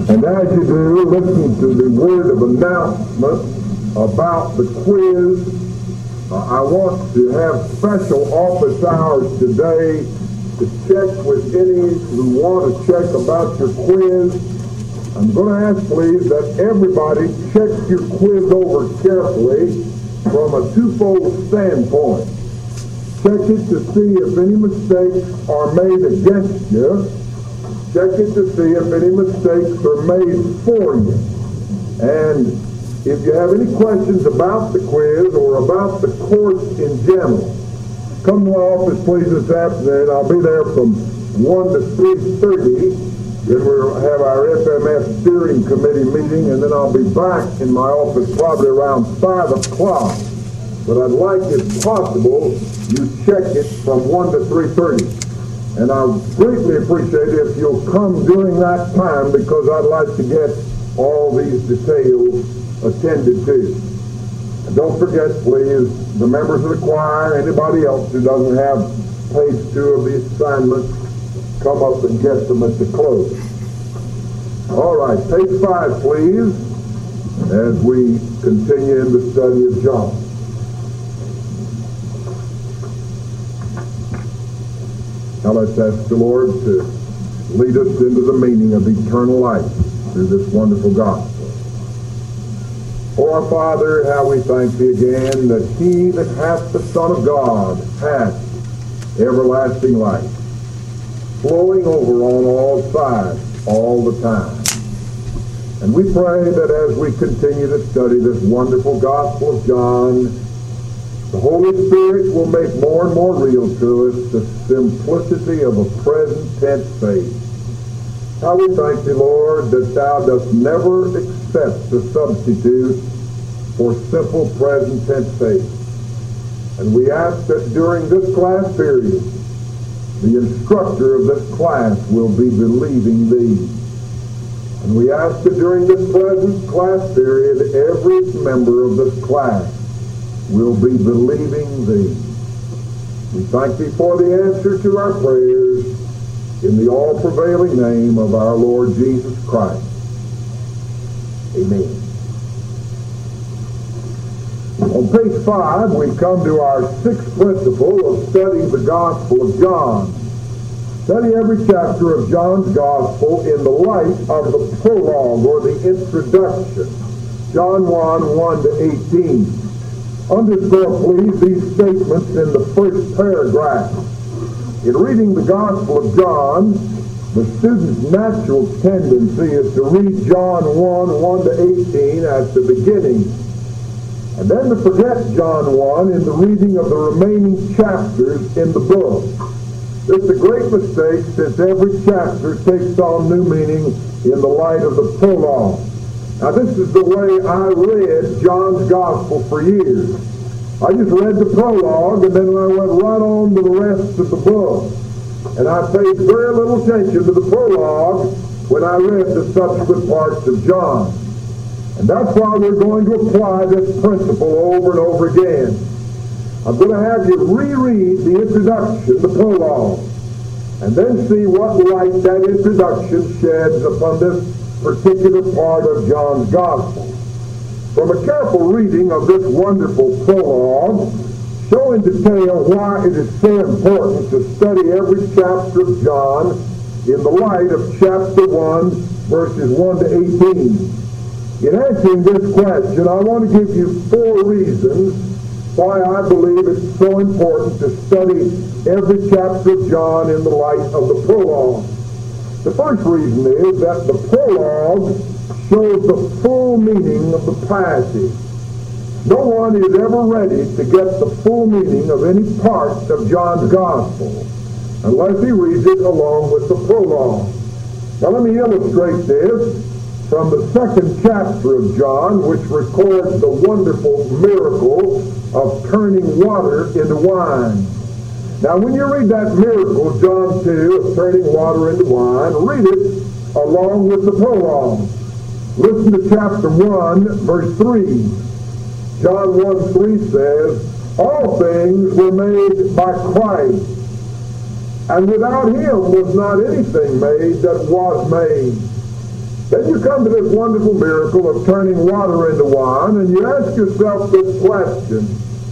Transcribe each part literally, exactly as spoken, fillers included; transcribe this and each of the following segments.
And as you do, listen to the word of announcement about the quiz. Uh, I want to have special office hours today to check with any who want to check about your quiz. I'm going to ask, please, that everybody check your quiz over carefully from a twofold standpoint. Check it to see if any mistakes are made against you. Check it to see if any mistakes are made for you. And if you have any questions about the quiz or about the course in general, come to my office, please, this afternoon. I'll be there from one to three thirty. Then we'll have our F M S steering committee meeting, and then I'll be back in my office probably around five o'clock. But I'd like, if possible, you check it from one to three thirty. And I greatly appreciate it if you'll come during that time, because I'd like to get all these details attended to. And don't forget, please, the members of the choir, anybody else who doesn't have page two of the assignment, come up and get them at the close. All right, page five, please, as we continue in the study of John. Now let's ask the Lord to lead us into the meaning of eternal life through this wonderful gospel. Oh, our Father, how we thank Thee again that He that hath the Son of God hath everlasting life, flowing over on all sides all the time. And we pray that as we continue to study this wonderful Gospel of John, the Holy Spirit will make more and more real to us the simplicity of a present tense faith. How we thank Thee, Lord, that Thou dost never accept a substitute for simple present tense faith. And we ask that during this class period, the instructor of this class will be believing Thee. And we ask that during this present class period, every member of this class will be believing Thee. We thank Thee for the answer to our prayers in the all-prevailing name of our Lord Jesus Christ. Amen. On page five, we come to our sixth principle of studying the Gospel of John. Study every chapter of John's Gospel in the light of the prologue or the introduction. John one, one to eighteen. Underscore, please, these statements in the first paragraph. In reading the Gospel of John, the student's natural tendency is to read John one, one to eighteen at the beginning, and then to forget John one in the reading of the remaining chapters in the book. This is a great mistake, since every chapter takes on new meaning in the light of the prologue. Now, this is the way I read John's Gospel for years. I just read the prologue, and then I went right on to the rest of the book. And I paid very little attention to the prologue when I read the subsequent parts of John. And that's why we're going to apply this principle over and over again. I'm going to have you reread the introduction, the prologue, and then see what light that introduction sheds upon this particular part of John's Gospel. From a careful reading of this wonderful prologue, show in detail why it is so important to study every chapter of John in the light of chapter one, verses one to eighteen. In answering this question, I want to give you four reasons why I believe it's so important to study every chapter of John in the light of the prologue. The first reason is that the prologue shows the full meaning of the passage. No one is ever ready to get the full meaning of any part of John's Gospel unless he reads it along with the prologue. Now let me illustrate this from the second chapter of John, which records the wonderful miracle of turning water into wine. Now, when you read that miracle, John two, of turning water into wine, read it along with the prologue. Listen to chapter one, verse three. John one, three says, "All things were made by Christ, and without him was not anything made that was made." Then you come to this wonderful miracle of turning water into wine, and you ask yourself this question: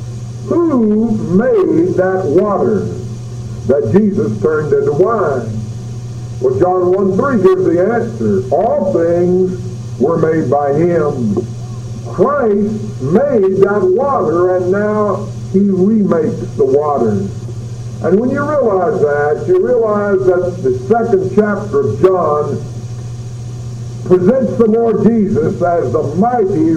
who made that water that Jesus turned into wine? Well, John one three gives the answer. All things were made by him. Christ made that water, and now he remakes the water. And when you realize that, you realize that the second chapter of John presents the Lord Jesus as the mighty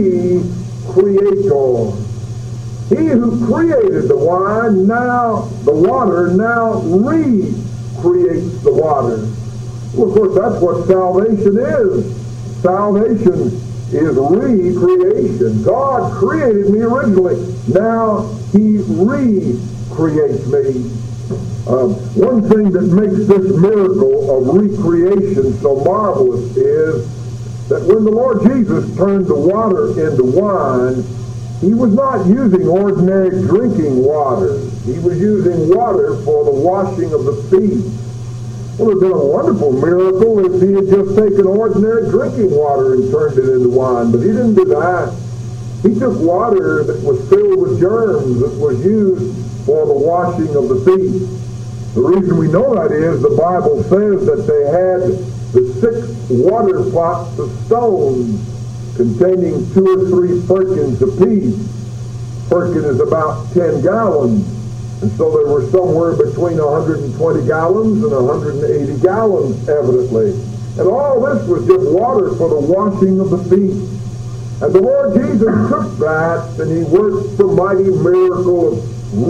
re-creator. He who created the wine, now the water, now recreates the water. Well, of course, that's what salvation is. Salvation is recreation. God created me originally. Now he recreates me. Um, one thing that makes this miracle of recreation so marvelous is that when the Lord Jesus turned the water into wine, he was not using ordinary drinking water. He was using water for the washing of the feet. Well, it would have been a wonderful miracle if he had just taken ordinary drinking water and turned it into wine, but he didn't do that. He took water that was filled with germs, that was used for the washing of the feet. The reason we know that is the Bible says that they had the six water pots of stone containing two or three firkins apiece. Firkin is about ten gallons. And so they were somewhere between one hundred twenty gallons and one hundred eighty gallons, evidently. And all this was just water for the washing of the feet. And the Lord Jesus took that and he worked the mighty miracle of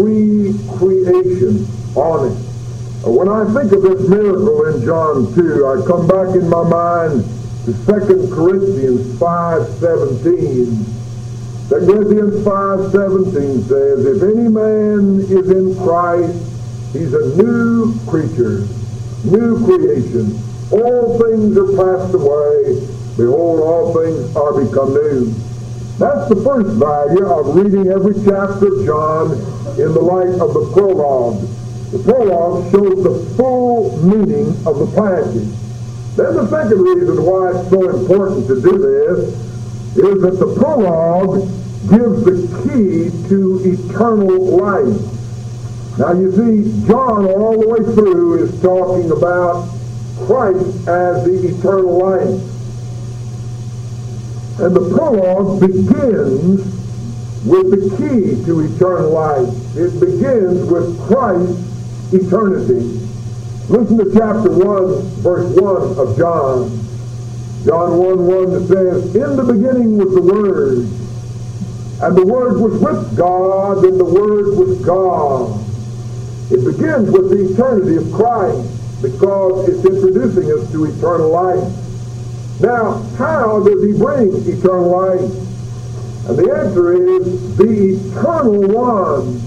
recreation on it. When I think of this miracle in John two, I come back in my mind to Second Corinthians five seventeen. Second Corinthians five seventeen says, if any man is in Christ, he's a new creature, new creation. All things are passed away. Behold, all things are become new. That's the first value of reading every chapter of John in the light of the prologue. The prologue shows the full meaning of the passage. Then the second reason why it's so important to do this is that the prologue gives the key to eternal life. Now you see, John all the way through is talking about Christ as the eternal life. And the prologue begins with the key to eternal life. It begins with Christ's eternity. Listen to chapter one, verse one of John. John one one says, in the beginning was the Word, and the Word was with God, and the Word was God. It begins with the eternity of Christ because it's introducing us to eternal life. Now, how does he bring eternal life? And the answer is the eternal one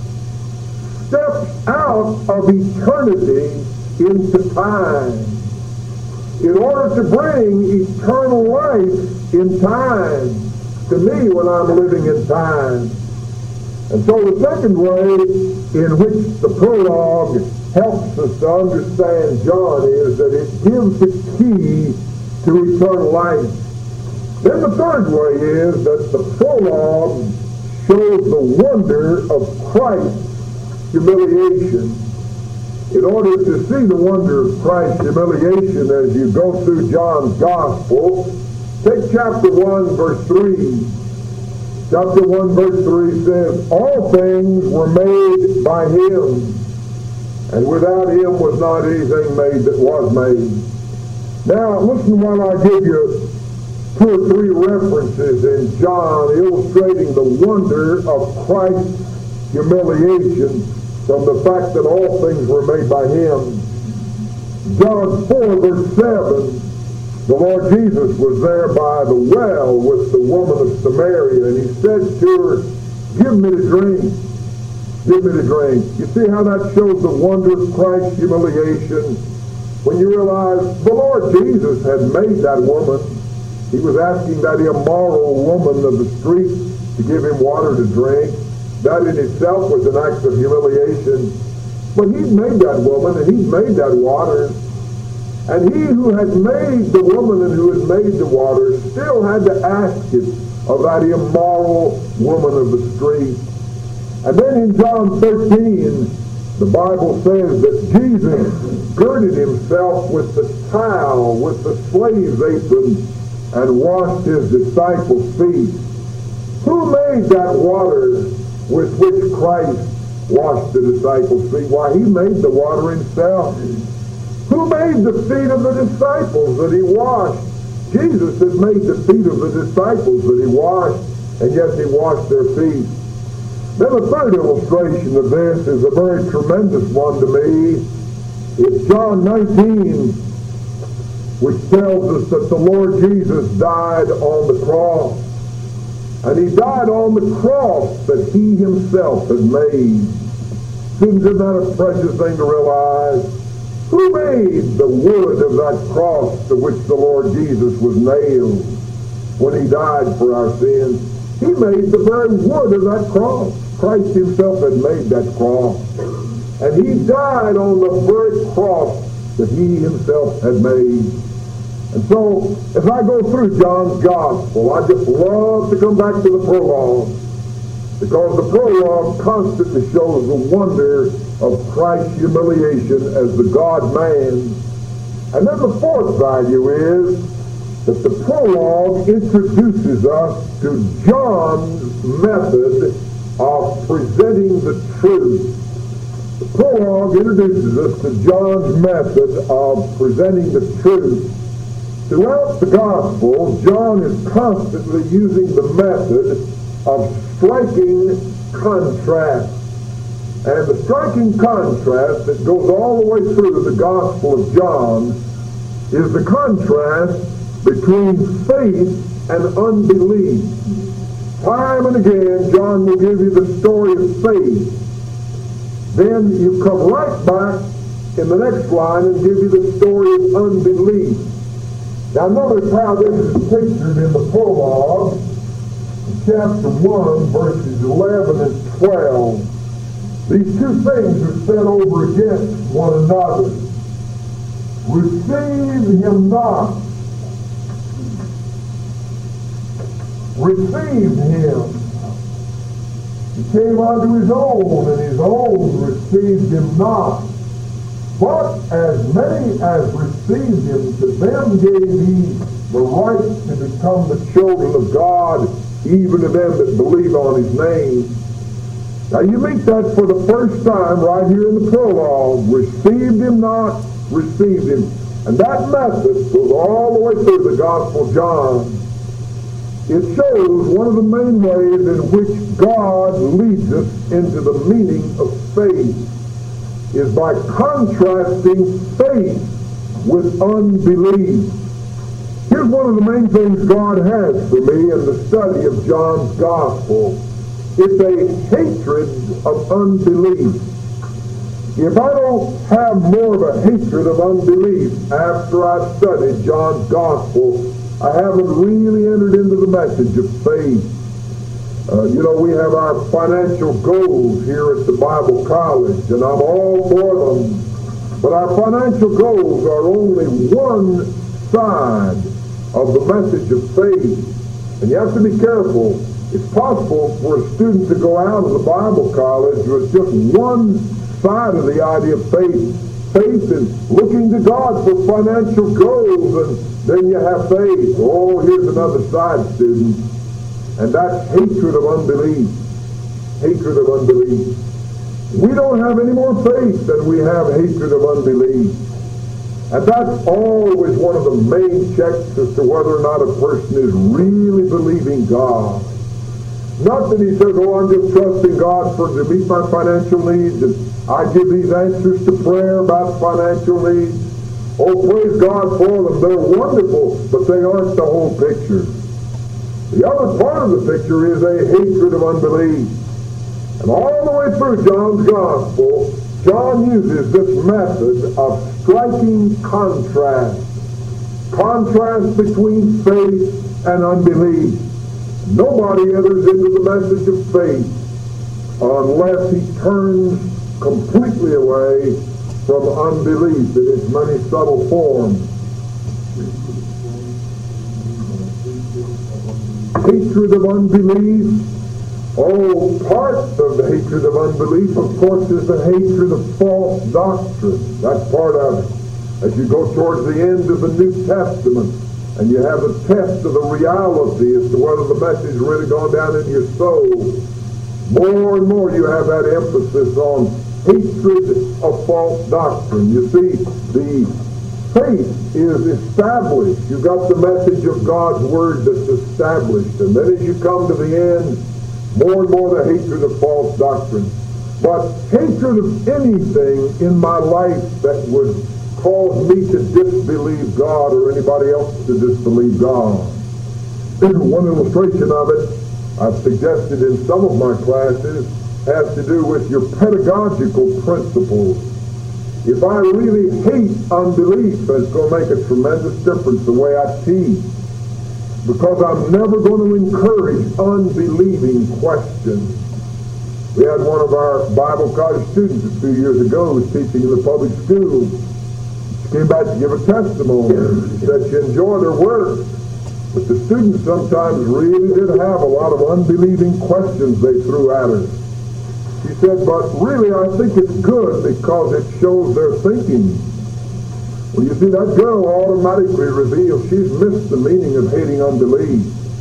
steps out of eternity into time in order to bring eternal life in time to me when I'm living in time. And so the second way in which the prologue helps us to understand John is that it gives the key to eternal life. Then the third way is that the prologue shows the wonder of Christ's humiliation. In order to see the wonder of Christ's humiliation as you go through John's Gospel, take chapter one, verse three. Chapter one, verse three says, all things were made by him, and without him was not anything made that was made. Now, listen while I give you two or three references in John illustrating the wonder of Christ's humiliation from the fact that all things were made by him. John four, verse seven, the Lord Jesus was there by the well with the woman of Samaria, and he said to her, give me to drink. Give me to drink. You see how that shows the wonder of Christ's humiliation? When you realize the Lord Jesus had made that woman. He was asking that immoral woman of the street to give him water to drink. That in itself was an act of humiliation. But he'd made that woman and he'd made that water. And he who had made the woman and who had made the water still had to ask it of that immoral woman of the street. And then in John thirteen, the Bible says that Jesus girded himself with the towel, with the slave's apron, and washed his disciples' feet. Who made that water with which Christ washed the disciples' feet? Why, he made the water himself. Who made the feet of the disciples that he washed? Jesus had made the feet of the disciples that he washed, and yet he washed their feet. Then the third illustration of this is a very tremendous one to me. It's John nineteen, which tells us that the Lord Jesus died on the cross. And he died on the cross that he himself had made. Isn't that a precious thing to realize? Who made the wood of that cross to which the Lord Jesus was nailed when he died for our sins? He made the very wood of that cross. Christ himself had made that cross. And he died on the very cross that he himself had made. And so, as I go through John's Gospel, I just love to come back to the prologue, because the prologue constantly shows the wonder of Christ's humiliation as the God-man. And then the fourth value is that the prologue introduces us to John's method of presenting the truth. The prologue introduces us to John's method of presenting the truth. Throughout the Gospel, John is constantly using the method of striking contrast. And the striking contrast that goes all the way through the Gospel of John is the contrast between faith and unbelief. Time and again, John will give you the story of faith. Then you come right back in the next line and give you the story of unbelief. Now notice how this is pictured in the prologue, in chapter one, verses eleven and twelve. These two things are set over against one another. Receive him not. Received him. He came unto his own, and his own received him not. But as many as received him, to them gave he the right to become the children of God, even to them that believe on his name. Now you meet that for the first time right here in the prologue. Received him not, received him. And that message goes all the way through the Gospel of John. It shows one of the main ways in which God leads us into the meaning of faith is by contrasting faith with unbelief. Here's one of the main things God has for me in the study of John's Gospel. It's a hatred of unbelief. If I don't have more of a hatred of unbelief after I've studied John's Gospel, I haven't really entered into the message of faith. Uh, you know, we have our financial goals here at the Bible College, and I'm all for them. But our financial goals are only one side of the message of faith. And you have to be careful. It's possible for a student to go out of the Bible College with just one side of the idea of faith. Faith is looking to God for financial goals, and then you have faith. Oh, here's another side, student. And that's hatred of unbelief. Hatred of unbelief. We don't have any more faith than we have hatred of unbelief. And that's always one of the main checks as to whether or not a person is really believing God. Not that he says, oh, I'm just trusting God for to meet my financial needs, and I give these answers to prayer about financial needs. Oh, praise God for them. They're wonderful, but they aren't the whole picture. The other part of the picture is a hatred of unbelief. And all the way through John's Gospel, John uses this method of striking contrast. Contrast between faith and unbelief. Nobody enters into the message of faith unless he turns completely away from unbelief in its many subtle forms. Hatred of unbelief. Oh, part of the hatred of unbelief, of course, is the hatred of false doctrine. That's part of it. As you go towards the end of the New Testament, and you have a test of the reality as to whether the message really gone down in your soul, more and more you have that emphasis on hatred of false doctrine. You see, the faith is established. You've got the message of God's Word that's established. And then as you come to the end, more and more the hatred of false doctrine. But hatred of anything in my life that would cause me to disbelieve God or anybody else to disbelieve God. One illustration of it I've suggested in some of my classes has to do with your pedagogical principles. If I really hate unbelief, it's going to make a tremendous difference the way I teach. Because I'm never going to encourage unbelieving questions. We had one of our Bible college students a few years ago who was teaching in the public school. She came back to give a testimony. She said she enjoyed her work. But the students sometimes really did have a lot of unbelieving questions they threw at her. She said, but really I think it's good because it shows their thinking. Well, you see, that girl automatically reveals she's missed the meaning of hating unbelief.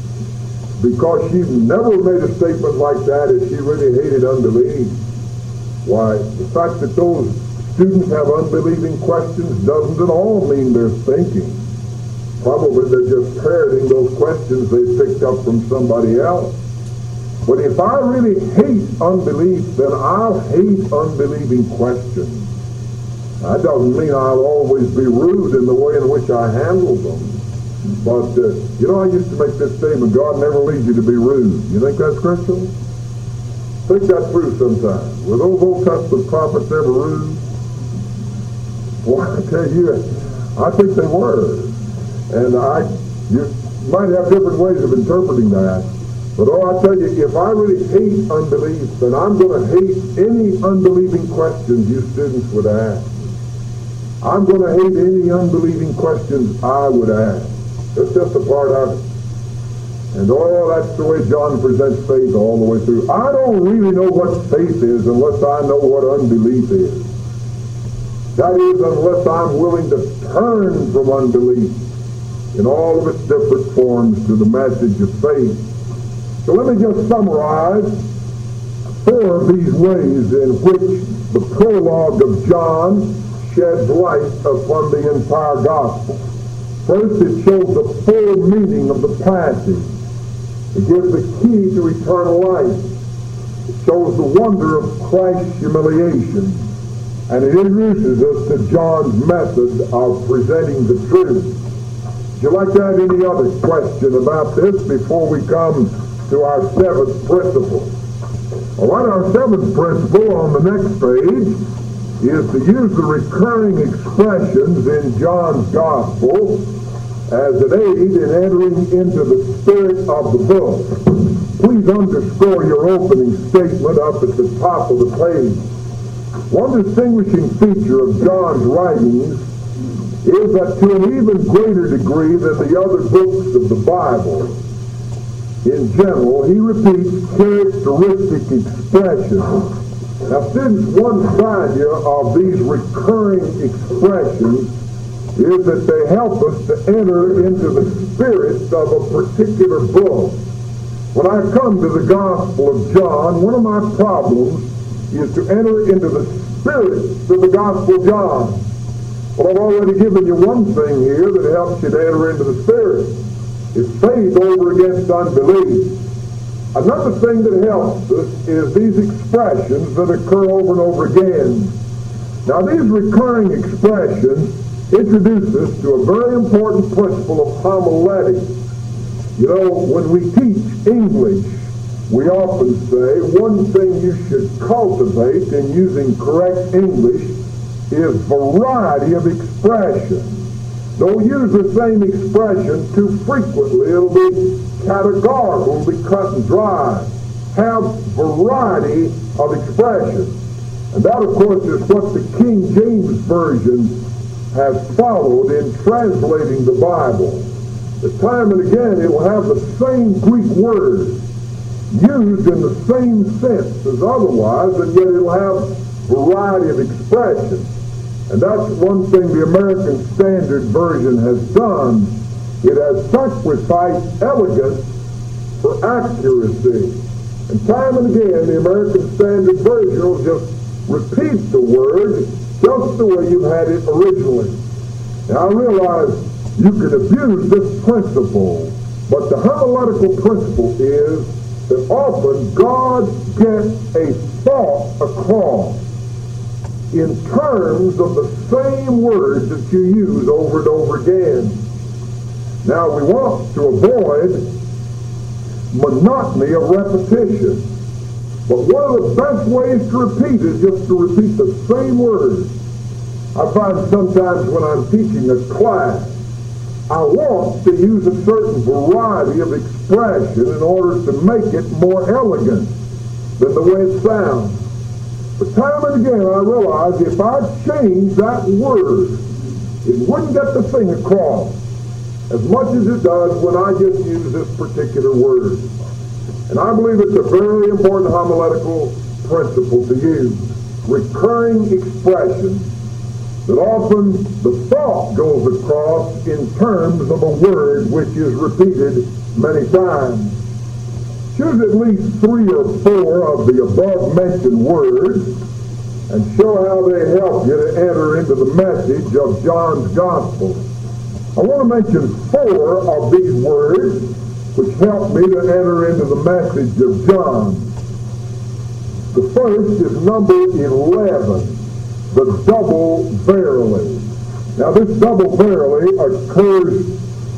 Because she never made a statement like that if she really hated unbelief. Why, the fact that those students have unbelieving questions doesn't at all mean they're thinking. Probably they're just parroting those questions they picked up from somebody else. But if I really hate unbelief, then I'll hate unbelieving questions. That doesn't mean I'll always be rude in the way in which I handle them. But, uh, you know, I used to make this statement, God never leads you to be rude. You think that's Christian? Think that through sometime. Were those Old Testament prophets ever rude? Well, I tell you, I think they were. And I, you might have different ways of interpreting that. But oh, I tell you, if I really hate unbelief, then I'm going to hate any unbelieving questions you students would ask. I'm going to hate any unbelieving questions I would ask. It's just a part of it. And oh, that's the way John presents faith all the way through. I don't really know what faith is unless I know what unbelief is. That is, unless I'm willing to turn from unbelief in all of its different forms to the message of faith. So let me just summarize four of these ways in which the prologue of John sheds light upon the entire gospel. First, it shows the full meaning of the passage. It gives the key to eternal life. It shows the wonder of Christ's humiliation. And it introduces us to John's method of presenting the truth. Would you like to have any other question about this before we come to our seventh principle? All right, our seventh principle on the next page is to use the recurring expressions in John's Gospel as an aid in entering into the spirit of the book. Please underscore your opening statement up at the top of the page. One distinguishing feature of John's writings is that to an even greater degree than the other books of the Bible, in general, he repeats characteristic expressions. Now, students, one value of these recurring expressions is that they help us to enter into the spirit of a particular book. When I come to the Gospel of John, one of my problems is to enter into the spirit of the Gospel of John. Well, I've already given you one thing here that helps you to enter into the spirit. It's faith over against unbelief. Another thing that helps us is these expressions that occur over and over again. Now, these recurring expressions introduce us to a very important principle of homiletics. You know, when we teach English, we often say one thing you should cultivate in using correct English is variety of expression. Don't use the same expression too frequently. It'll be categorical, it'll be cut and dry. Have variety of expression. And that, of course, is what the King James Version has followed in translating the Bible. The time and again, it will have the same Greek word used in the same sense as otherwise, and yet it will have variety of expression. And that's one thing the American Standard Version has done. It has sacrificed elegance for accuracy. And time and again, the American Standard Version will just repeat the word just the way you had it originally. Now, I realize you can abuse this principle, but the homiletical principle is that often God gets a thought across in terms of the same words that you use over and over again. Now, we want to avoid monotony of repetition. But one of the best ways to repeat is just to repeat the same words. I find sometimes when I'm teaching a class, I want to use a certain variety of expression in order to make it more elegant than the way it sounds. But time and again I realize if I change that word, it wouldn't get the thing across as much as it does when I just use this particular word. And I believe it's a very important homiletical principle to use. Recurring expression that often the thought goes across in terms of a word which is repeated many times. Choose at least three or four of the above-mentioned words and show how they help you to enter into the message of John's Gospel. I want to mention four of these words which help me to enter into the message of John. The first is number eleven, the double verily. Now this double verily occurs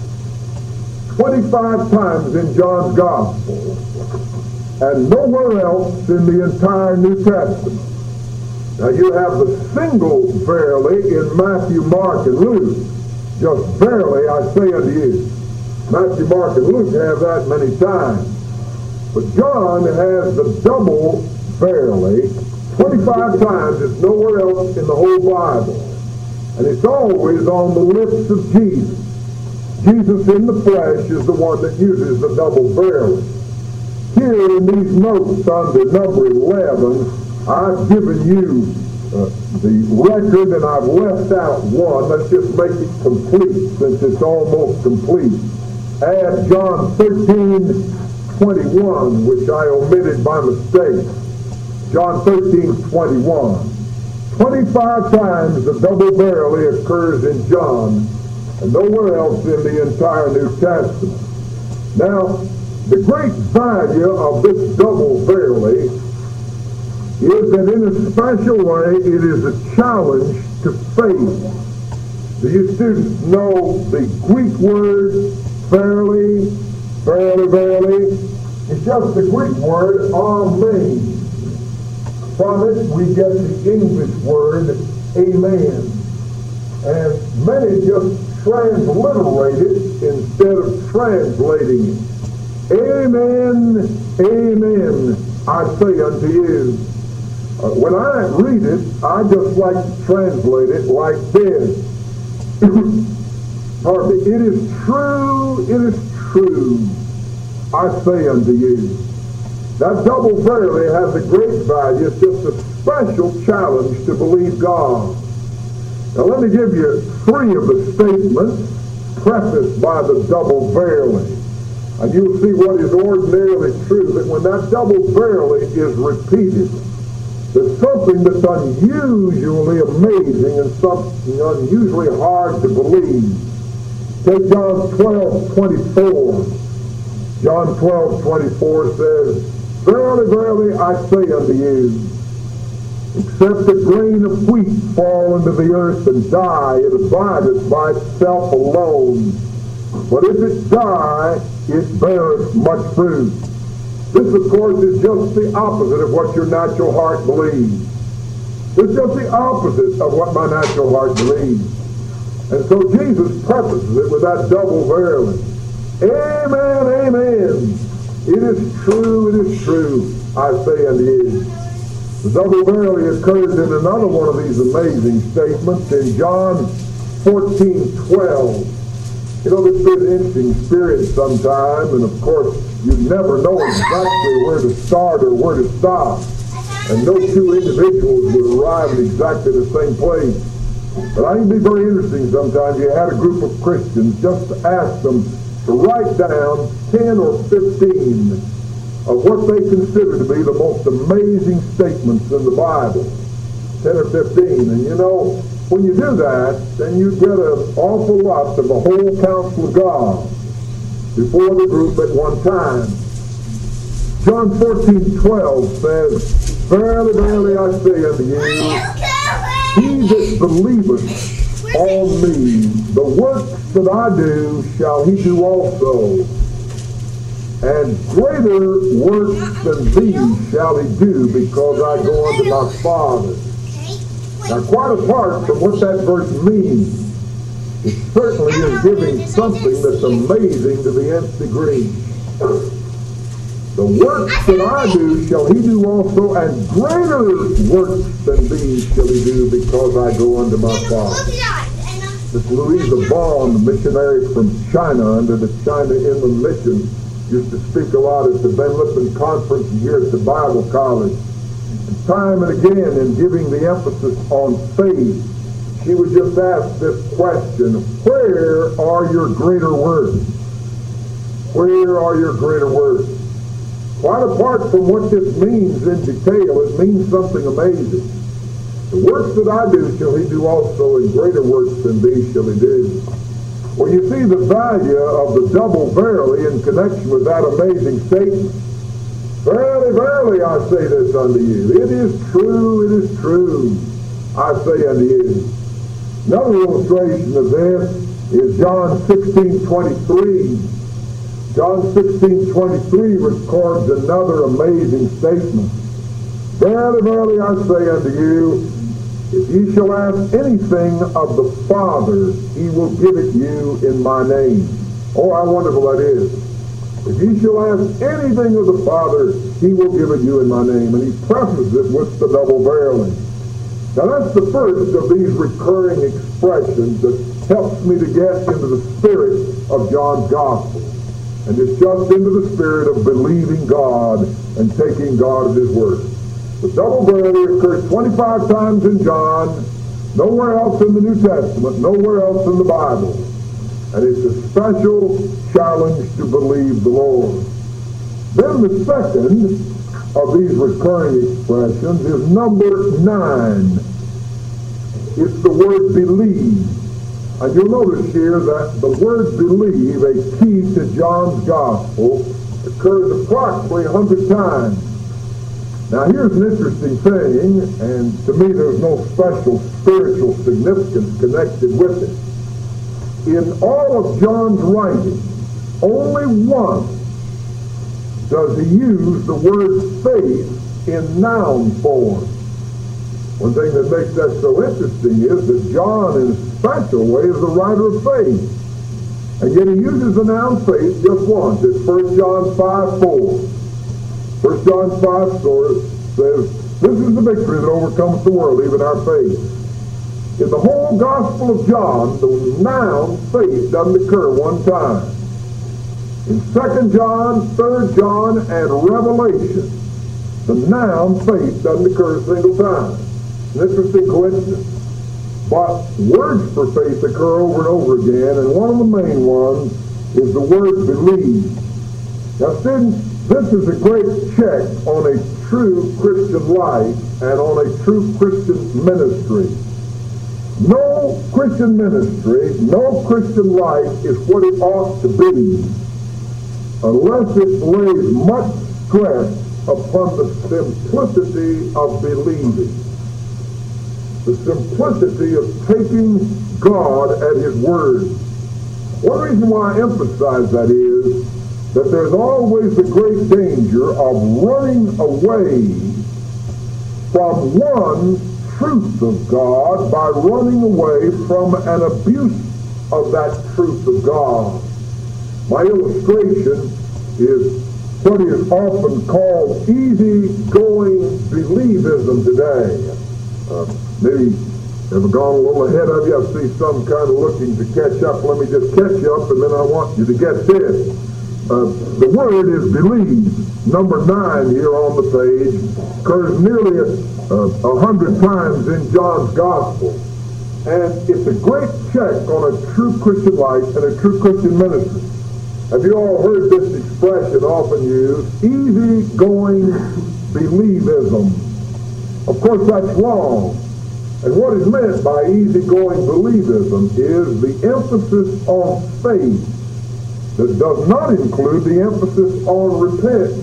twenty-five times in John's Gospel and nowhere else in the entire New Testament. Now you have the single verily in Matthew, Mark, and Luke. Just verily I say unto you. Matthew, Mark, and Luke have that many times. But John has the double verily twenty-five times. It's nowhere else in the whole Bible. And it's always on the lips of Jesus. Jesus in the flesh is the one that uses the double verily. Here in these notes under number eleven, I've given you uh, the record and I've left out one. Let's just make it complete since it's almost complete. Add John thirteen twenty-one, which I omitted by mistake. John thirteen twenty-one. twenty-five times the double verily occurs in John and nowhere else in the entire New Testament. Now, the great value of this double verily is that in a special way it is a challenge to faith. Do you students know the Greek word verily, verily, verily? It's just the Greek word amen. From it we get the English word amen. And many just transliterate it instead of translating it. Amen, amen, I say unto you. Uh, when I read it, I just like to translate it like this. Pardon me. It is true, it is true, I say unto you. That double verily has a great value. It's just a special challenge to believe God. Now let me give you three of the statements prefaced by the double verily. And you'll see what is ordinarily true, that when that double verily is repeated, there's something that's unusually amazing and something unusually hard to believe. Take John twelve twenty-four. John twelve twenty-four says, Verily, verily, I say unto you, except a grain of wheat fall into the earth and die, it abideth by itself alone. But if it die, it beareth much fruit. This, of course, is just the opposite of what your natural heart believes. It's just the opposite of what my natural heart believes. And so Jesus prefaces it with that double verily. Amen, amen. It is true, it is true, I say unto you. The double verily occurs in another one of these amazing statements in John fourteen twelve. You know, this is an interesting experience sometime, and of course, you never know exactly where to start or where to stop. And no two individuals would arrive at exactly the same place. But I think it'd be very interesting sometimes. You had a group of Christians, just to ask them to write down ten or fifteen of what they consider to be the most amazing statements in the Bible. ten or fifteen. And you know, when you do that, then you get an awful lot of the whole counsel of God before the group at one time. John fourteen twelve says, Verily, verily, I say unto you, he that believeth on me, the works that I do shall he do also. And greater works than these shall he do, because I go unto my Father. Now, quite apart from what that verse means, it certainly is giving something that's amazing to the nth degree. The works that I do shall he do also, and greater works than these shall he do, because I go unto my Father. Miss Louisa Vaughn, missionary from China under the China Inland Mission, used to speak a lot at the Ben Lippen Conference here at the Bible College. And time and again, in giving the emphasis on faith, she would just ask this question, where are your greater works? Where are your greater works? Quite apart from what this means in detail, it means something amazing. The works that I do shall he do also, and greater works than these shall he do. Well, you see the value of the double verily in connection with that amazing statement. Verily, verily, I say this unto you. It is true, it is true, I say unto you. Another illustration of this is John sixteen twenty-three. John sixteen twenty-three records another amazing statement. Verily, verily, I say unto you, if ye shall ask anything of the Father, he will give it you in my name. Oh, how wonderful that is. If ye shall ask anything of the Father, he will give it you in my name. And he prefaces it with the double verily. Now that's the first of these recurring expressions that helps me to get into the spirit of John's Gospel. And it's just into the spirit of believing God and taking God at his word. The double verily occurs twenty-five times in John, nowhere else in the New Testament, nowhere else in the Bible. And it's a special challenge to believe the Lord. Then the second of these recurring expressions is number nine. It's the word believe. And you'll notice here that the word believe, a key to John's Gospel, occurs approximately one hundred times. Now here's an interesting thing, and to me there's no special spiritual significance connected with it. In all of John's writing, only once does he use the word faith in noun form. One thing that makes that so interesting is that John in a special way is the writer of faith. And yet he uses the noun faith just once. It's First John five four. First John five four says, this is the victory that overcomes the world, even our faith. In the whole Gospel of John, the noun faith doesn't occur one time. In Second John, Third John, and Revelation, the noun faith doesn't occur a single time. An interesting coincidence. But words for faith occur over and over again, and one of the main ones is the word believe. Now, students, this is a great check on a true Christian life and on a true Christian ministry. No Christian ministry, no Christian life is what it ought to be unless it lays much stress upon the simplicity of believing. The simplicity of taking God at his word. One reason why I emphasize that is that there's always the great danger of running away from one truth of God by running away from an abuse of that truth of God. My illustration is what is often called easy-going believism today. Uh, maybe ever gone a little ahead of you? I see some kind of looking to catch up. Let me just catch you up, and then I want you to get this. Uh, the word is believe. Number nine here on the page occurs nearly a, a, a hundred times in John's Gospel. And it's a great check on a true Christian life and a true Christian ministry. Have you all heard this expression often used? Easy-going believism. Of course, that's wrong. And what is meant by easy-going believism is the emphasis on faith that does not include the emphasis on repentance.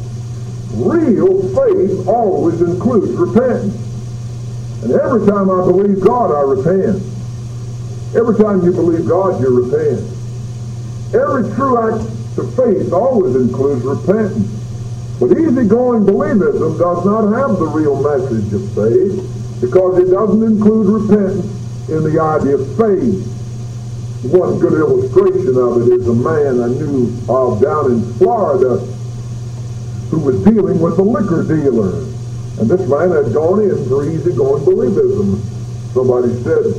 Real faith always includes repentance. And every time I believe God, I repent. Every time you believe God, you repent. Every true act of faith always includes repentance. But easy-going believism does not have the real message of faith because it doesn't include repentance in the idea of faith. One good illustration of it is a man I knew of down in Florida who was dealing with a liquor dealer. And this man had gone in for easy-going believism. Somebody said,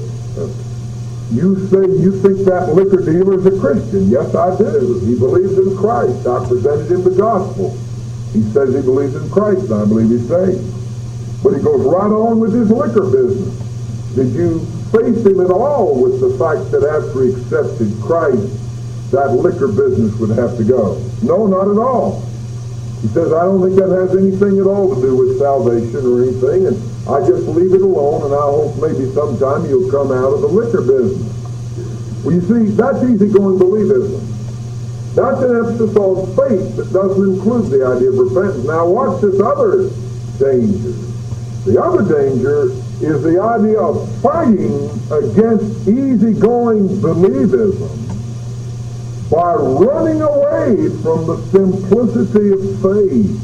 you say you think that liquor dealer is a Christian. Yes, I do. He believes in Christ. I presented him the gospel. He says he believes in Christ, and I believe he's saved. But he goes right on with his liquor business. Did you face him at all with the fact that after he accepted Christ, that liquor business would have to go? No, not at all. He says, I don't think that has anything at all to do with salvation or anything, and I just leave it alone, and I hope maybe sometime you'll come out of the liquor business. Well, you see, that's easy-going believism. That's an emphasis on faith that doesn't include the idea of repentance. Now watch this other danger. The other danger is the idea of fighting against easy-going believism by running away from the simplicity of faith.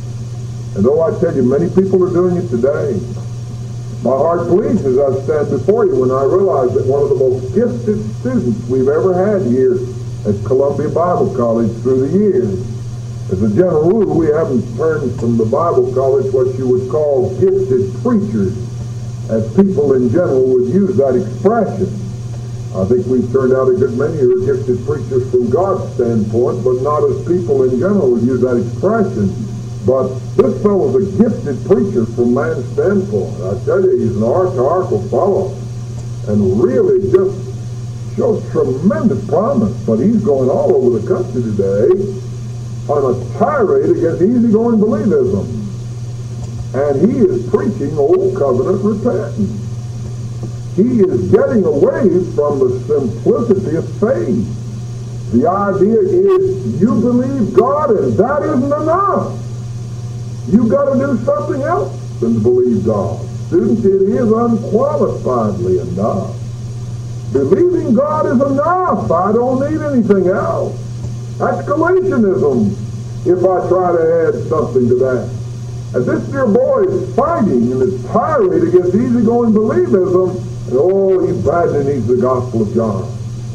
And though I tell you, many people are doing it today, my heart bleeds as I stand before you when I realize that one of the most gifted students we've ever had here at Columbia Bible College through the years. As a general rule, we haven't turned from the Bible College what you would call gifted preachers, as people in general would use that expression. I think we've turned out a good many who are gifted preachers from God's standpoint, but not as people in general would use that expression. But this fellow's a gifted preacher from man's standpoint. I tell you, he's an oratorical fellow, and really just shows tremendous promise. But he's going all over the country today on a tirade against easy-going believism. And he is preaching Old Covenant repentance. He is getting away from the simplicity of faith. The idea is you believe God and that isn't enough. You've got to do something else than to believe God. Students, it is unqualifiedly enough. Believing God is enough. I don't need anything else. That's Galatianism if I try to add something to that. And this dear boy is fighting in his tirade against easygoing believism. And oh, he badly needs the Gospel of John.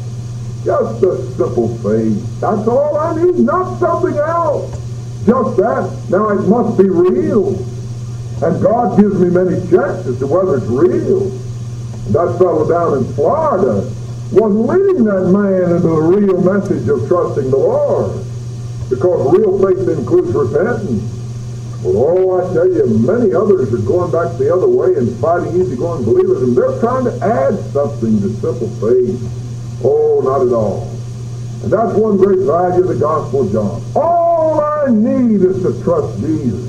Just a simple faith. That's all I need, not something else. Just that. Now it must be real. And God gives me many checks as to whether it's real. And that fellow down in Florida wasn't leading that man into the real message of trusting the Lord. Because real faith includes repentance. Well, oh, I tell you, many others are going back the other way and fighting easy-going believers, and they're trying to add something to simple faith. Oh, not at all. And that's one great value of the Gospel of John. All I need is to trust Jesus.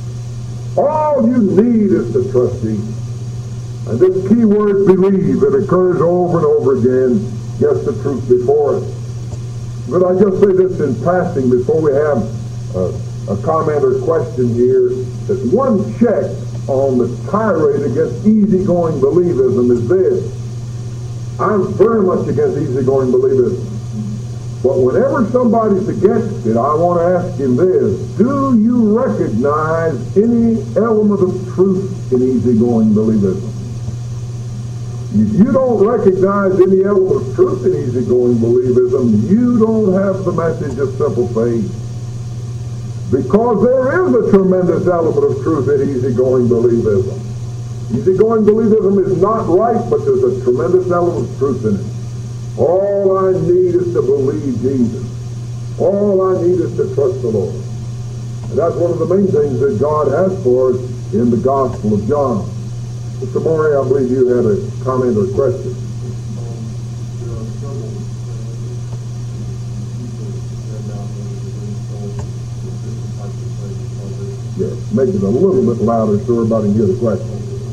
All you need is to trust Jesus. And this key word, believe, it occurs over and over again, gets the truth before us. But I just say this in passing before we have uh, a comment or question here, that one check on the tirade against easygoing believism is this. I'm very much against easygoing believism. But whenever somebody's against it, I want to ask him this. Do you recognize any element of truth in easygoing believism? If you don't recognize any element of truth in easygoing believism, you don't have the message of simple faith. Because there is a tremendous element of truth in easygoing believism. Easygoing believism is not right, but there's a tremendous element of truth in it. All I need is to believe Jesus. All I need is to trust the Lord. And that's one of the main things that God has for us in the Gospel of John. Mister Morey, I believe you had a comment or question. Yes, make it a little bit louder so everybody can hear the question.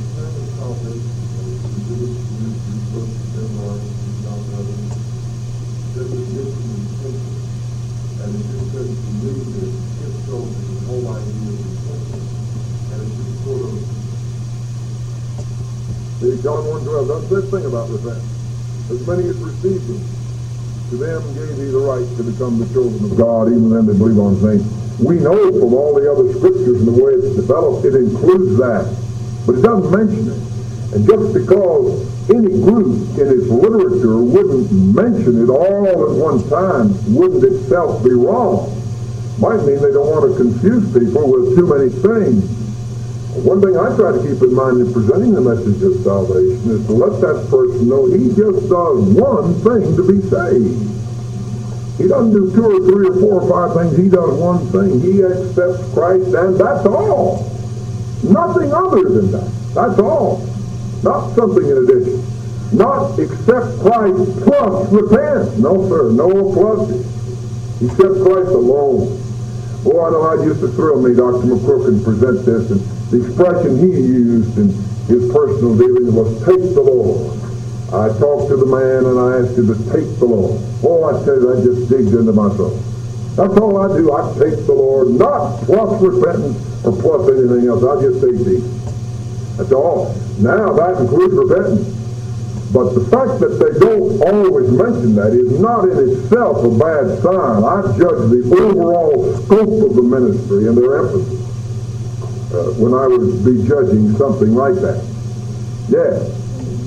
See, John one twelve doesn't say a thing about repentance. As many as received him, to them gave he the right to become the children of God, even them that believe on his name. We know from all the other scriptures and the way it's developed, it includes that. But it doesn't mention it. And just because any group in its literature wouldn't mention it all at one time, wouldn't itself be wrong. Might mean they don't want to confuse people with too many things. One thing I try to keep in mind in presenting the message of salvation is to let that person know he just does one thing to be saved. He doesn't do two or three or four or five things. He does one thing. He accepts Christ, and that's all. Nothing other than that. That's all. Not something in addition. Not accept Christ plus repent. No, sir. No plus it. Accept Christ alone. Oh, I know how it used to thrill me, Doctor McCrook, and present this, and the expression he used in his personal dealings was, take the Lord. I talked to the man and I asked him to take the Lord. Oh, I tell you, that just digs into my soul. That's all I do. I take the Lord, not plus repentance or plus anything else. I just say Jesus. That's all. Now, that includes repentance. But the fact that they don't always mention that is not in itself a bad sign. I judge the overall scope of the ministry and their emphasis uh, when I would be judging something like that. Yes.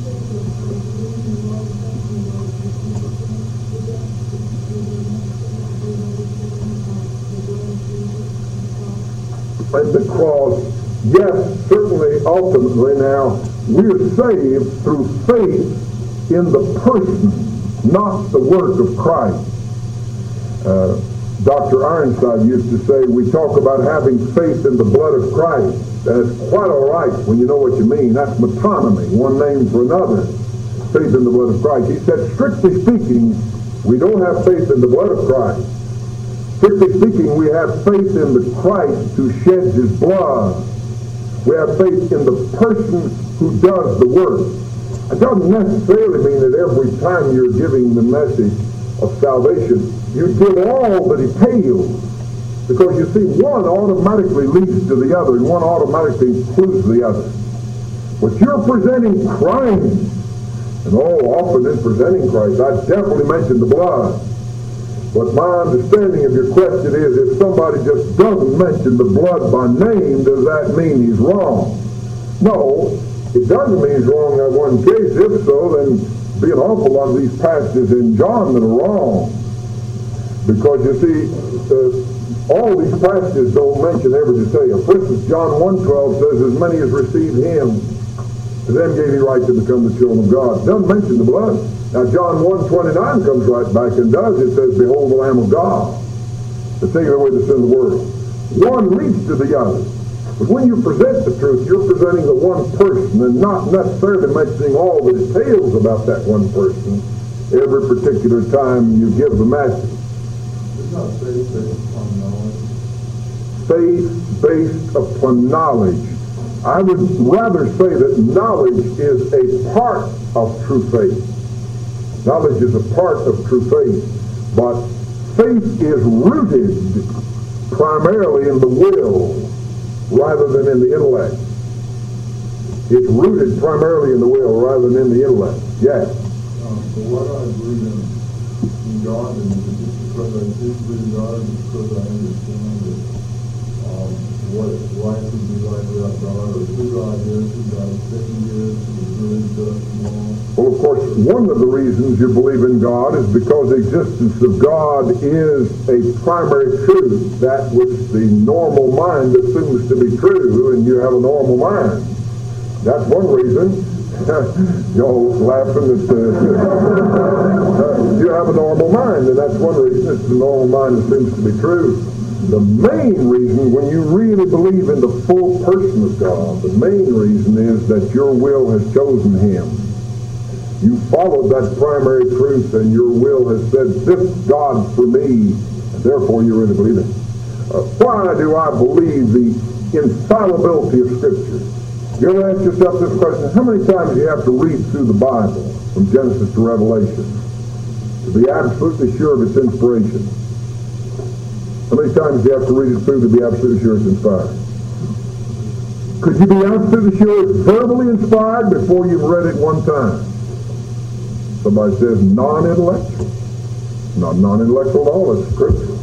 And the cross, yes, certainly, ultimately now, we're saved through faith in the person, not the work of Christ. Uh, Doctor Ironside used to say, we talk about having faith in the blood of Christ. That's quite all right when you know what you mean. That's metonymy, one name for another. Faith in the blood of Christ. He said, strictly speaking, we don't have faith in the blood of Christ. Strictly speaking, we have faith in the Christ who sheds his blood. We have faith in the person who does the work. It doesn't necessarily mean that every time you're giving the message of salvation, you give all the details. Because you see, one automatically leads to the other, and one automatically includes the other. But you're presenting Christ. And oh, often in presenting Christ, I definitely mention the blood. But my understanding of your question is, if somebody just doesn't mention the blood by name, does that mean he's wrong? No, it doesn't mean he's wrong in that one case. If so, then be an awful lot of these passages in John that are wrong. Because you see, uh, all these passages don't mention every detail. For instance, John one twelve says, as many as received him, to them gave he right to become the children of God. It doesn't mention the blood. Now, John one twenty-nine comes right back and does. It says, behold the Lamb of God, to take away the sin of the world. One leads to the other. But when you present the truth, you're presenting the one person and not necessarily mentioning all the details about that one person every particular time you give the message. It's not faith based upon knowledge. Faith based upon knowledge. I would rather say that knowledge is a part of true faith. Knowledge is a part of true faith, but faith is rooted primarily in the will rather than in the intellect. It's rooted primarily in the will rather than in the intellect. Yes? Um, so what I believe in, in God, and it's because I do believe in God, and because I understand that um, what life would be like without God, or who God is, who God's thinking is, who is really just and all. Well, of course, one of the reasons you believe in God is because the existence of God is a primary truth, that which the normal mind assumes to be true, and you have a normal mind. That's one reason. Y'all laughing at the, uh, you have a normal mind, and that's one reason. It's the normal mind assumes to be true. The main reason, when you really believe in the full person of God, the main reason is that your will has chosen Him. You followed that primary truth, and your will has said, this God for me, and therefore you really believe it. Uh, why do I believe the infallibility of Scripture? You ever ask yourself this question, how many times do you have to read through the Bible, from Genesis to Revelation, to be absolutely sure of its inspiration? How many times do you have to read it through to be absolutely sure it's inspired? Could you be absolutely sure it's verbally inspired before you've read it one time? Somebody says non-intellectual. Not non-intellectual at all, it's scriptural.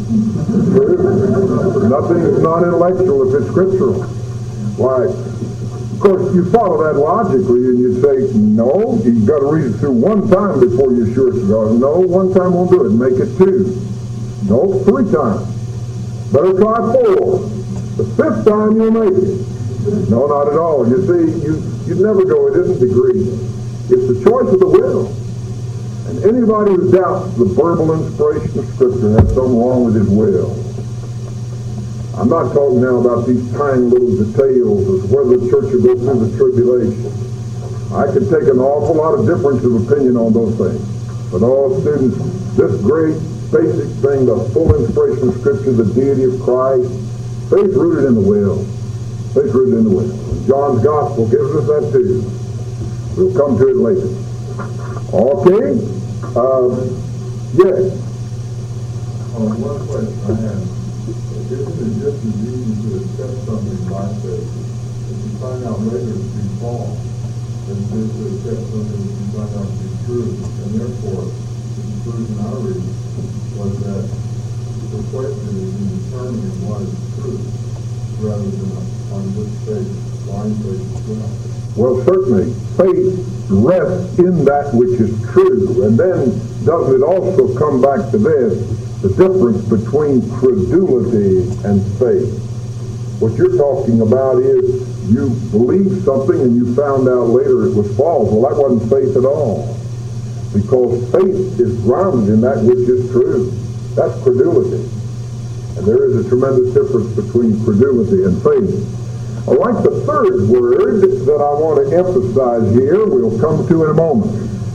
Nothing is non-intellectual if it's scriptural. Why, of course, you follow that logically and you say, no, you've got to read it through one time before you're sure it's God. No, one time won't do it. Make it two. No, three times. Better try four. The fifth time you'll make it. No, not at all. You see, you, you'd never go, it isn't degree. It's the choice of the will. And anybody who doubts the verbal inspiration of Scripture has something wrong with his will. I'm not talking now about these tiny little details of whether the church will go through the tribulation. I could take an awful lot of difference of opinion on those things. But all students, this great basic thing, the full inspiration of Scripture, the deity of Christ, faith rooted in the will. Faith rooted in the will. John's Gospel gives us that too. We'll come to it later. Okay? Um, yes? Oh, one question I have. Isn't it just as easy to accept something by faith? If you find out later to be false, then it is to accept something that you find out to be true. And therefore, the conclusion I read was that the question is in determining what is true, rather than on which faith, blind faith is well. Well, certainly, faith rests in that which is true. And then, doesn't it also come back to this, the difference between credulity and faith? What you're talking about is you believed something and you found out later it was false. Well, that wasn't faith at all. Because faith is grounded in that which is true. That's credulity. And there is a tremendous difference between credulity and faith. I like the third word that I want to emphasize here. We'll come to in a moment.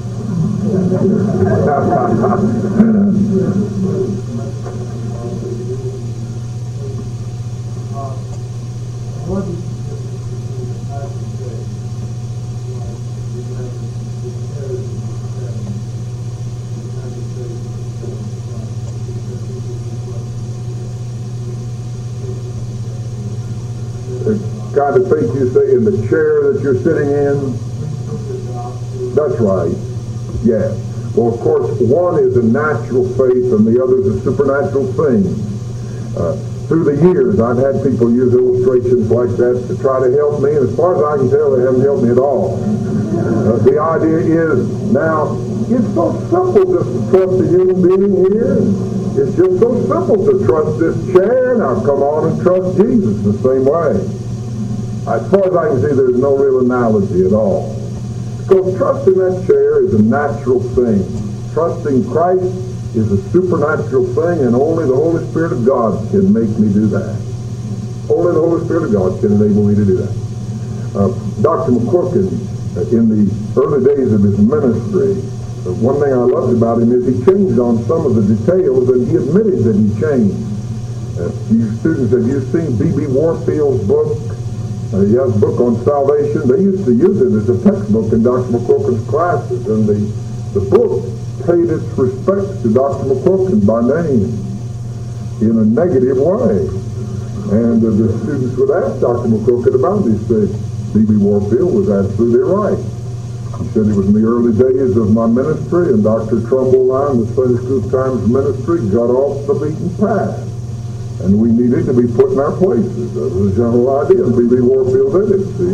Kind of faith you say in the chair that you're sitting in? That's right. Yes. Well, of course, one is a natural faith and the other is a supernatural thing. Uh, through the years, I've had people use illustrations like that to try to help me, and as far as I can tell, they haven't helped me at all. Uh, the idea is, now, it's so simple just to trust a human being here. It's just so simple to trust this chair. Now come on and trust Jesus the same way. As far as I can see, there's no real analogy at all. Because trusting that chair is a natural thing. Trusting Christ is a supernatural thing, and only the Holy Spirit of God can make me do that. Only the Holy Spirit of God can enable me to do that. Uh, Doctor McQuilkin, uh, in the early days of his ministry, uh, one thing I loved about him is he changed on some of the details, and he admitted that he changed. Uh, you students, have you seen B B Warfield's book? Uh, he has a book on salvation. They used to use it as a textbook in Doctor McQuilkin's classes, and the, the book paid its respects to Doctor McQuilkin by name in a negative way. And uh, the students would ask Doctor McQuilkin about these things. B B Warfield was absolutely right. He said it was in the early days of my ministry, and Doctor Trumbull and I in the Sunday School Times ministry got off the beaten path. And we needed to be put in our places. That was the general idea. And B B Warfield did it. See?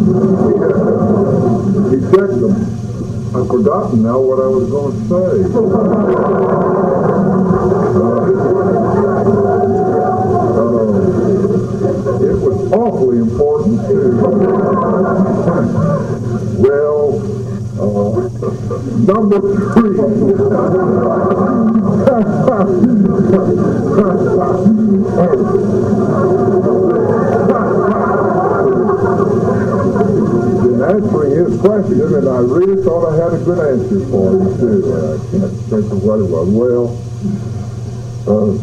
He checked them. I've forgotten now what I was going to say. Uh, uh, it was awfully important too. Well, uh, number three. In answering his question, and I really thought I had a good answer for him too. I can't think of what it was. Well, uh,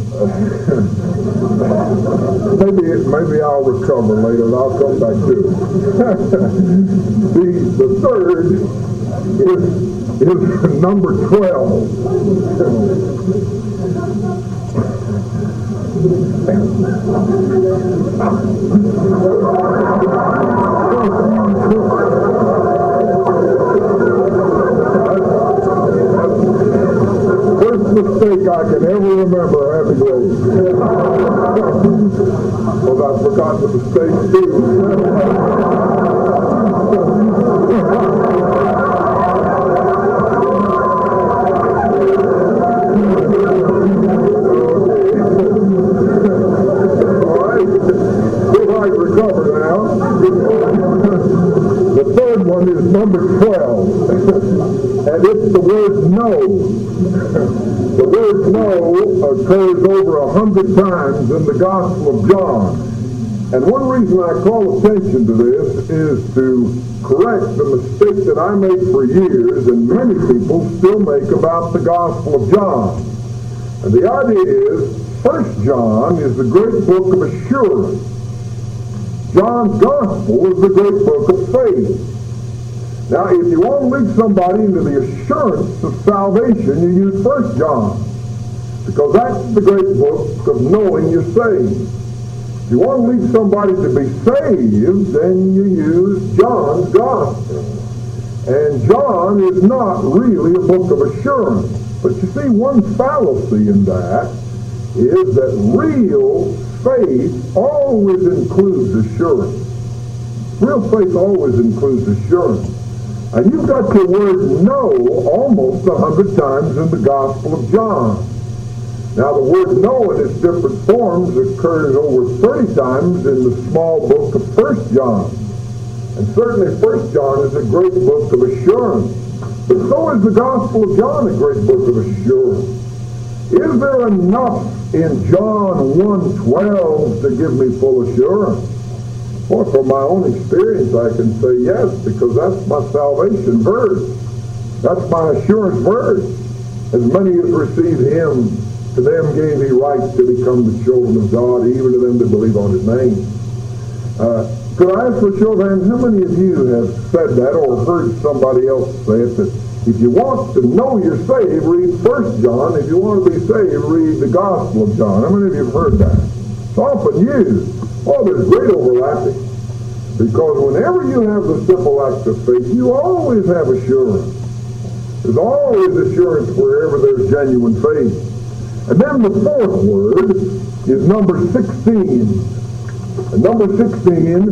maybe maybe I'll recover later and I'll come back to it. the the third is is number twelve. First mistake I can ever remember having made. Well, I forgot the mistake too. Recover now. The third one is number twelve, and it's the word no. The word no occurs over a hundred times in the Gospel of John. And one reason I call attention to this is to correct the mistake that I made for years, and many people still make about the Gospel of John. And the idea is, First John is the great book of assurance. John's Gospel is the great book of faith. Now, if you want to lead somebody into the assurance of salvation, you use First John, because that's the great book of knowing you're saved. If you want to lead somebody to be saved, then you use John's Gospel. And John is not really a book of assurance. But you see, one fallacy in that is that real faith always includes assurance. Real faith always includes assurance. And you've got your word no almost a hundred times in the Gospel of John. Now the word no in its different forms occurs over thirty times in the small book of First John. And certainly First John is a great book of assurance. But so is the Gospel of John a great book of assurance. Is there enough in John one twelve to give me full assurance? Well, from my own experience, I can say yes, because that's my salvation verse. That's my assurance verse. As many as received him, to them gave he right to become the children of God, even to them that believe on his name. Uh, could I ask for a show of hands, how many of you have said that or heard somebody else say it, that if you want to know you're saved, read First John. If you want to be saved, read the Gospel of John. How many of you have heard that? It's often used. Oh, there's great overlapping. Because whenever you have the simple act of faith, you always have assurance. There's always assurance wherever there's genuine faith. And then the fourth word is number sixteen. And number sixteen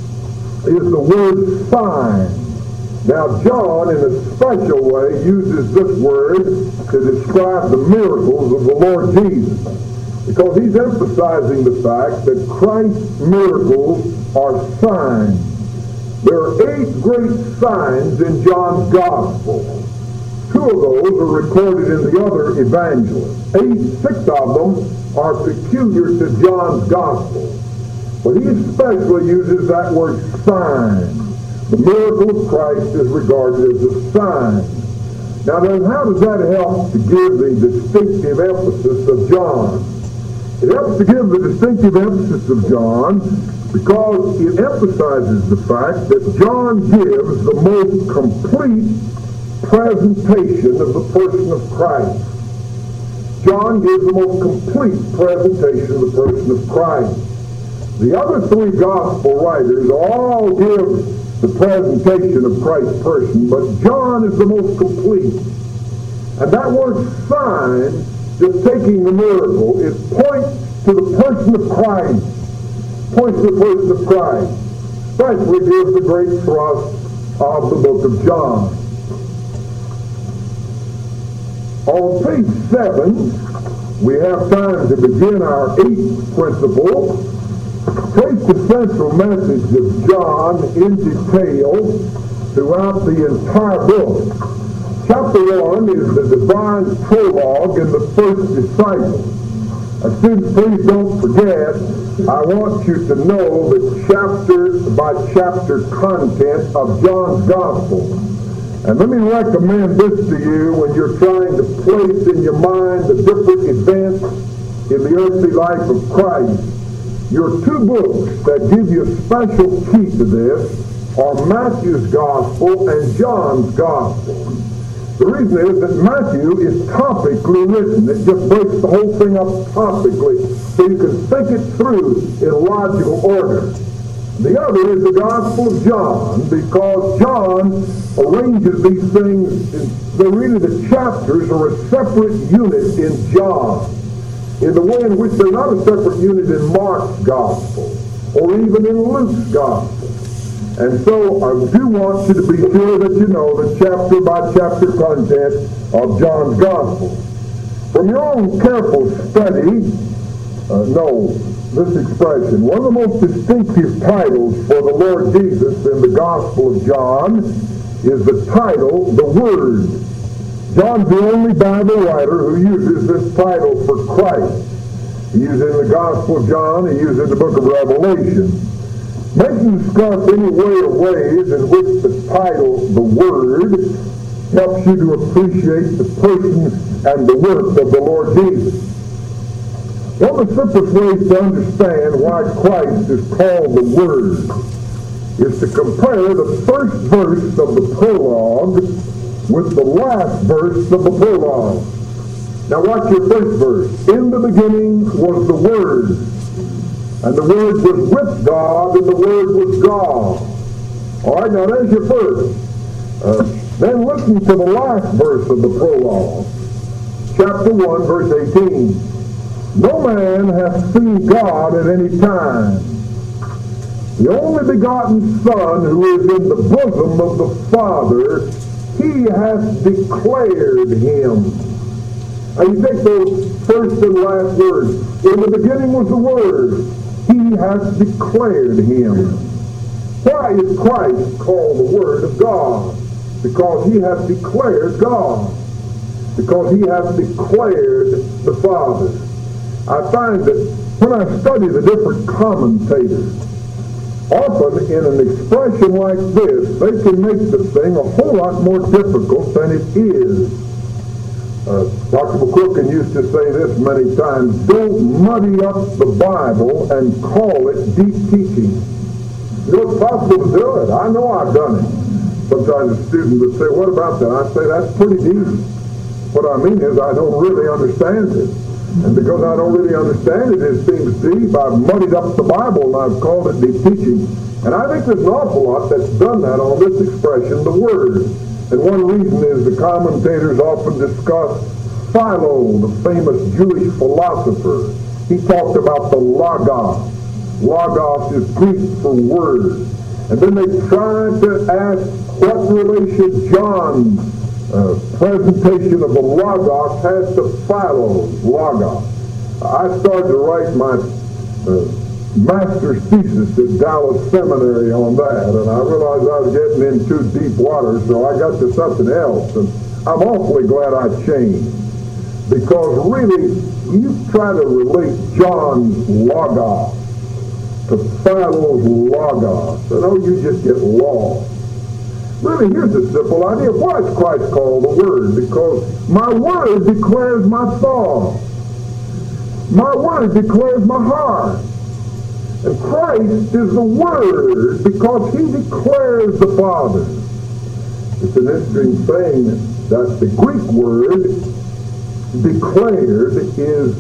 is the word sign. Now, John, in a special way, uses this word to describe the miracles of the Lord Jesus, because he's emphasizing the fact that Christ's miracles are signs. There are eight great signs in John's Gospel. Two of those are recorded in the other evangelists. Eight, six of them are peculiar to John's Gospel. But he especially uses that word sign. The miracle of Christ is regarded as a sign. Now then, how does that help to give the distinctive emphasis of John? It helps to give the distinctive emphasis of John because it emphasizes the fact that John gives the most complete presentation of the person of Christ. John gives the most complete presentation of the person of Christ. The other three gospel writers all give the presentation of Christ's person, but John is the most complete. And that word sign, just taking the miracle, it points to the person of Christ. Points to the person of Christ. Especially gives the great thrust of the book of John. On page seven, we have time to begin our eighth principle. Take the central message of John in detail throughout the entire book. Chapter one is the divine prologue in the first disciple. Now, students, please don't forget, I want you to know the chapter by chapter content of John's Gospel. And let me recommend this to you when you're trying to place in your mind the different events in the earthly life of Christ. Your two books that give you a special key to this are Matthew's Gospel and John's Gospel. The reason is that Matthew is topically written. It just breaks the whole thing up topically so you can think it through in logical order. The other is the Gospel of John, because John arranges these things, in, the really the chapters are a separate unit in John, in the way in which they're not a separate unit in Mark's Gospel, or even in Luke's Gospel. And so I do want you to be sure that you know the chapter by chapter content of John's Gospel. From your own careful study, uh, no, this expression, one of the most distinctive titles for the Lord Jesus in the Gospel of John is the title, The Word. John's the only Bible writer who uses this title for Christ. He uses it in the Gospel of John, he uses it in the book of Revelation. Making discuss any way or ways in which the title, The Word, helps you to appreciate the person and the work of the Lord Jesus. One of the simplest ways to understand why Christ is called the Word is to compare the first verse of the prologue with the last verse of the prologue. Now watch your first verse. In the beginning was the Word, and the Word was with God, and the Word was God. All right, now there's your first. Uh, then listen to the last verse of the prologue. Chapter one, verse eighteen. No man hath seen God at any time. The only begotten Son, who is in the bosom of the Father, he hath declared him. Now you take those first and last words. In the beginning was the Word. He hath declared him. Why is Christ called the Word of God? Because he hath declared God. Because he hath declared the Father. I find that when I study the different commentators, often in an expression like this, they can make the thing a whole lot more difficult than it is. Uh, Doctor McQuilkin used to say this many times: don't muddy up the Bible and call it deep teaching. You know, it's possible to do it. I know I've done it. Sometimes a student would say, what about that? I say, that's pretty deep. What I mean is I don't really understand it. And because I don't really understand it, it seems deep. I've muddied up the Bible and I've called it deep teaching. And I think there's an awful lot that's done that on this expression, the Word. And one reason is the commentators often discuss Philo, the famous Jewish philosopher. He talked about the Logos. Logos is Greek for word. And then they tried to ask what relation John's uh, presentation of the Logos has to Philo's Logos. I started to write my uh, master's thesis at Dallas Seminary on that, and I realized I was getting into deep water, so I got to something else, and I'm awfully glad I changed, because really, you try to relate John's Logos to Philo's Logos, and oh, you just get lost. Really, here's a simple idea. Why is Christ called the Word? Because my Word declares my thought. My Word declares my heart. And Christ is the Word because he declares the Father. It's an interesting thing that the Greek word declared is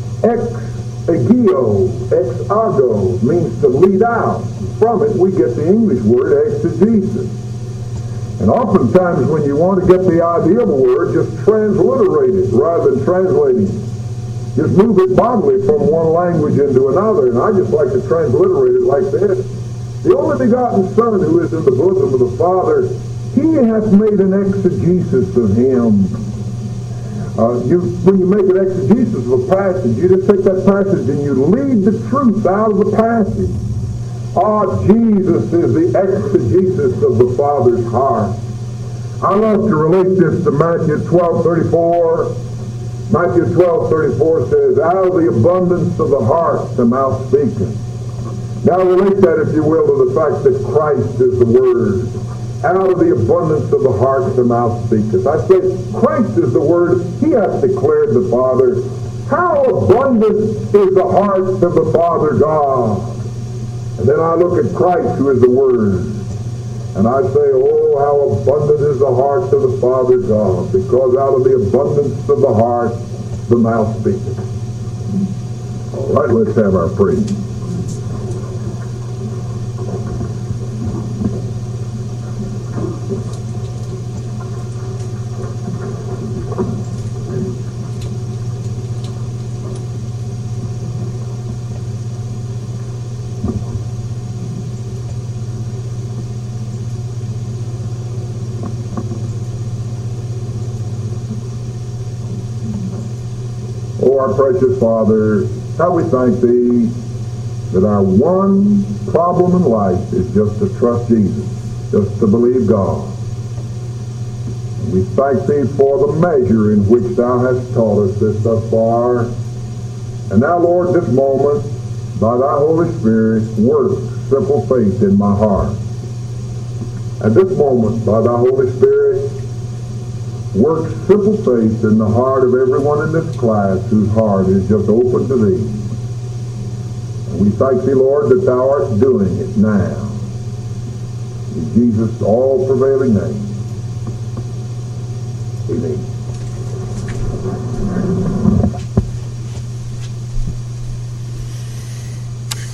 ex-agio. Ex-ago means to lead out. From it we get the English word exegesis. And oftentimes when you want to get the idea of a word, just transliterate it rather than translating it. just move it bodily from one language into another. And I just like to transliterate it like this. The only begotten Son who is in the bosom of the Father, he hath made an exegesis of him. Uh, you, when you make an exegesis of a passage, you just take that passage and you lead the truth out of the passage. Ah, Jesus is the exegesis of the Father's heart. I love to relate this to Matthew twelve thirty-four. Matthew twelve thirty-four says, out of the abundance of the heart the mouth speaketh. Now relate that, if you will, to the fact that Christ is the Word. Out of the abundance of the heart the mouth speaketh. I say, Christ is the Word. He hath declared the Father. How abundant is the heart of the Father God. And then I look at Christ, who is the Word. And I say, oh, how abundant is the heart of the Father God, because out of the abundance of the heart, the mouth speaketh. All right, let's have our praise. Our precious Father, how we thank Thee that our one problem in life is just to trust Jesus, just to believe God. And we thank Thee for the measure in which Thou hast taught us this thus far. And now, Lord, this moment, by Thy Holy Spirit, work simple faith in my heart. At this moment, by Thy Holy Spirit, work simple faith in the heart of everyone in this class whose heart is just open to Thee. And we thank Thee, Lord, that Thou art doing it now. In Jesus' all-prevailing name. Amen.